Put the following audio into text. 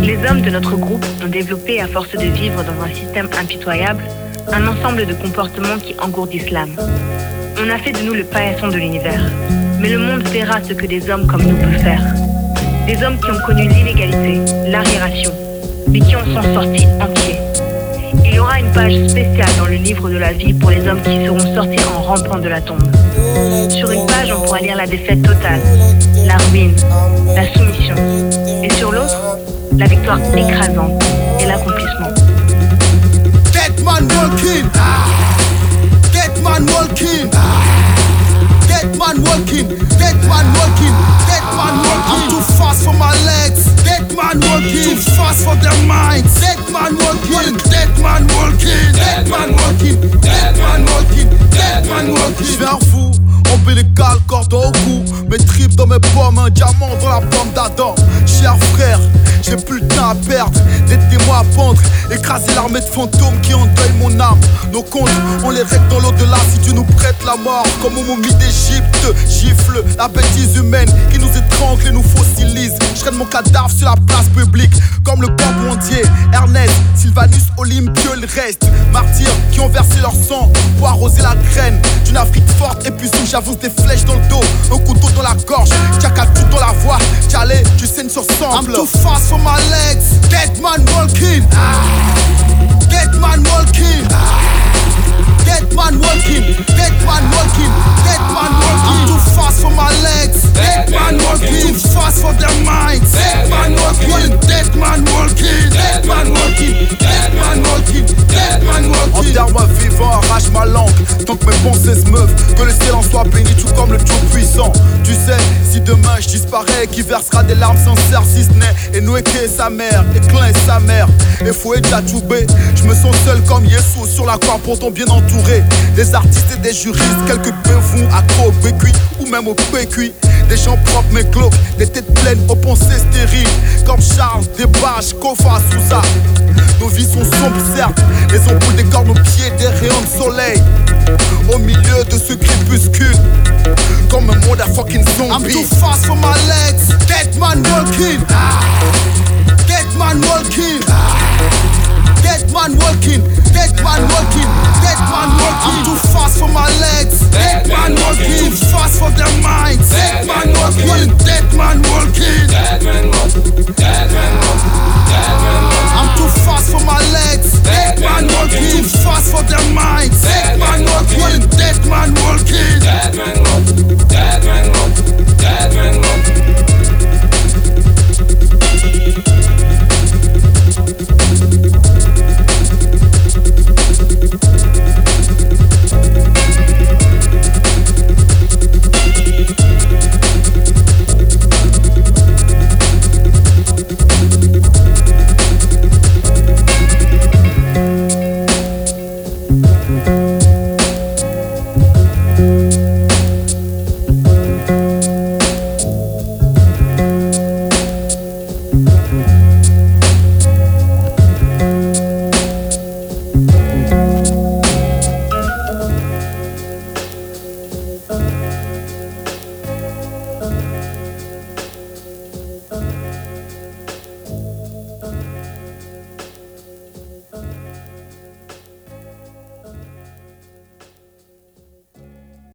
Les hommes de notre groupe ont développé, à force de vivre dans un système impitoyable, un ensemble de comportements qui engourdissent l'âme. On a fait de nous le paillasson de l'univers. Mais le monde verra ce que des hommes comme nous peuvent faire. Des hommes qui ont connu l'inégalité, l'arriération, mais qui en sont sortis entiers. Il y aura une page spéciale dans le livre de la vie pour les hommes qui seront sortis en rampant de la tombe. Sur une page, on pourra lire la défaite totale, la ruine, la soumission. Et sur l'autre, la victoire écrasante et l'accomplissement. Get man walking, get man walking, get man walking, get man walking, get man walking. I'm too fast for my legs. Get man walking, too fast for their minds. Get man walking, get man walking, get man walking, get man walking, get man walking. J'vers vous, ombilical, cordon au cou. Mes tripes dans mes pommes, un diamant dans la pomme d'Adam. Cher frère, j'ai plus le temps à perdre. Laissez-moi à pendre, écraser l'armée de fantômes qui endeuillent mon âme. Nos comptes, on les règle dans l'au-delà. Si Dieu nous prête la mort, comme aux momies d'Égypte, gifle la bêtise humaine qui nous étrangle et nous fossilise. Je traîne mon cadavre sur la place publique, comme le Pampondier, Ernest, Sylvanus, Olympieux, le reste. Martyrs qui ont versé leur sang pour arroser la graine d'une Afrique forte et puis où j'avance des flèches dans le dos, un couteau dans la gorge, Tchaka tout dans la voix. Tchalé, tu saignes sur sample. I'm too fast for my legs. Get man walking, get man walking, get man walking, get man walking, get man walking. I'm too fast for my legs. Get man walking, too fast for their minds. Get man walking, get man walking, get man walking, get man walking, get man walking. Enterre-moi vivant, arrache ma langue, tant que mes pensées se meuvent, que le ciel en soit béni tout comme le Dieu puissant. Tu sais, si demain je disparais, qui versera des larmes sincères si ce n'est Enoueke et sa mère, et Klein et sa mère, et Foué Tchatchoubé. Je me sens seul comme Yesu sur la croix, pourtant bien entouré des artistes et des juristes, quelques bevons à Bécuit ou même au PQI. Des gens propres mais glauques, des têtes pleines aux pensées stériles, comme Charles, Desbaches, Kofa, Souza. Nos vies sont sombres certes, les ampoules décorent nos pieds des rayons de soleil. Au milieu de ce crépuscule, comme un monde à fucking zombie. I'm too fast for my legs. Get man walking, get man walking, get man walking, get man walking, get man walking. I'm too fast for my legs. Get man walking, too fast for their minds.